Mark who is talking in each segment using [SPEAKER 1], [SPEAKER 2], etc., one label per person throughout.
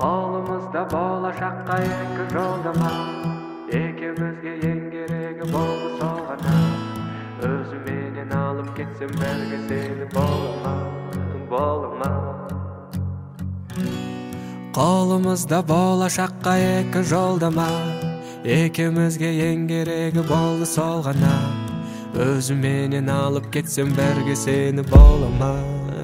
[SPEAKER 1] Kolumuzda bolashaqqa eski yo'ldama, ikimizga eng keragi bo'ldi sog'ana. O'zi meni olib ketsam berga seni bo'lama. Kolumuzda bolashaqqa eski yo'ldama, ikimizga eng keragi bo'ldi sog'ana. O'zi meni olib ketsam berga seni bo'lama.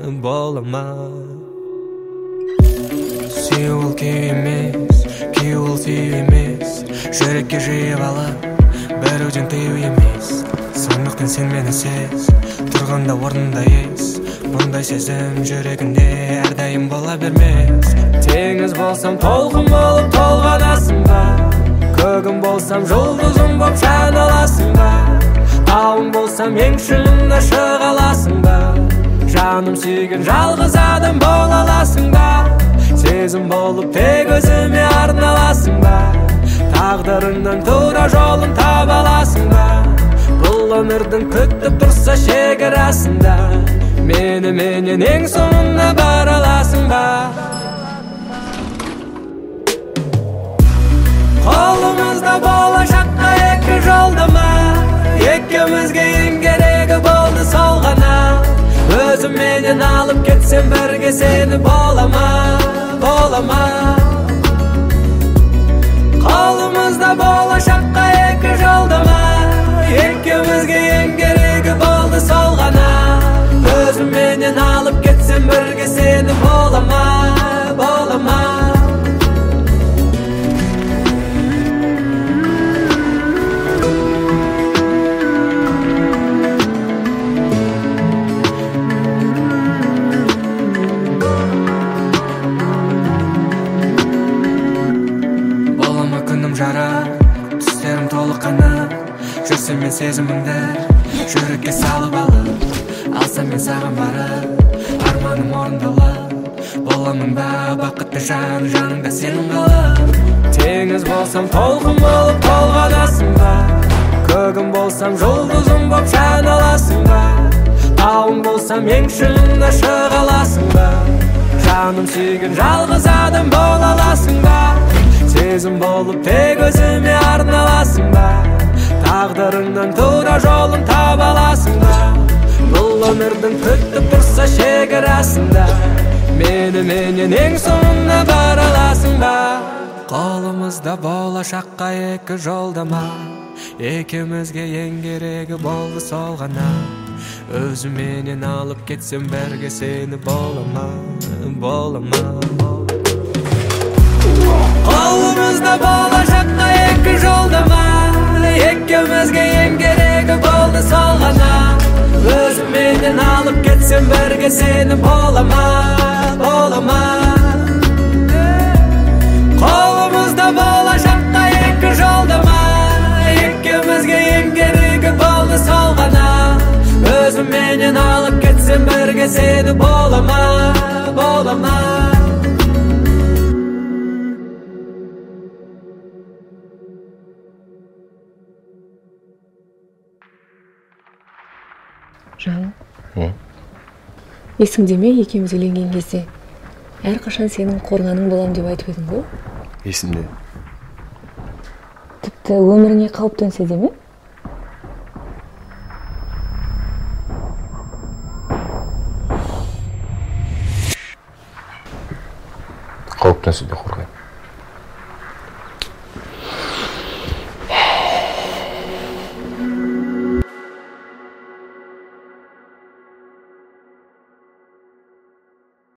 [SPEAKER 1] Сеулки емес, кеулти емес, жүрекке жиып алып, бәруден тыю емес. Сондықтан сен мені сез, тұрғанда орнында ес. Бұндай сезім жүрегінде әрдайым бола бермес. Теңіз болсам толқын болып толғанасың ба? Көгім болсам жұлдызым боп жаналасың ба? Тауым болсам ең шыңында шығаласың ба? Жаным сүйген жалғыз адам бола аласың ба? Сезім болып тек өзіме арналасың ба? Тағдырыңнан тура жолын таба аласың ба? Бұл өмірдің күтіп тұрса шекарасында, мені менен ең соңына бара аласың ба? Қолымызда болашаққа екі жолдама, екеумізге ең керегі болды сол ғана. Өзім менен алып кетсем бірге сені болама. Қолымызда болашаққа екі жолдама, екеумізге ең керегі болды сол ғана. Өзім менен алып кетсем бірге сені болама. Түстерім толық қанып, жүрсем мен сезімімді жүрекке салып алып, алсам мен саған барып, арманым орындалып, боламын ба бақытты жан, жаныңда сенің қалып. Теңіз болсам толқын болып толғанасың ба? Көгім болсам жұлдызым боп жаналасың ба? Тауым болсам ең шыңында шығаласың ба? Жаным сүйген жалғыз адам бола аласың ба? Сезім болып тек өзіме арналасың ба? Тағдырыңнан тура жолын таба аласың ба? Бұл өмірдің күтіп тұрса шекарасында, мені менен ең соңына бара аласың ба? Қолымызда болашаққа екі жолдама, екеумізге ең керегі болды сол ғана. Өзім менен алып кетсем бірге сені болама. Қолымызда болашаққа екі жолдама, екеумізге ең керегі болды сол ғана. Өзім менен алып кетсем бірге сені болама. Қолымызда болашаққа екі жолдама, екеумізге ең керегі болды сол ғана. Өзім менен алып кетсем бірге сені болама.
[SPEAKER 2] Жан, есіңде ме екеуміз үйленген кезде әрқашан сенің қорғаның болам деп айтып едің ғой?
[SPEAKER 3] Есімде.
[SPEAKER 2] Тіпті өміріңе қауіп төнсе де ме?
[SPEAKER 3] Қауіп төнсе де қорғаймын.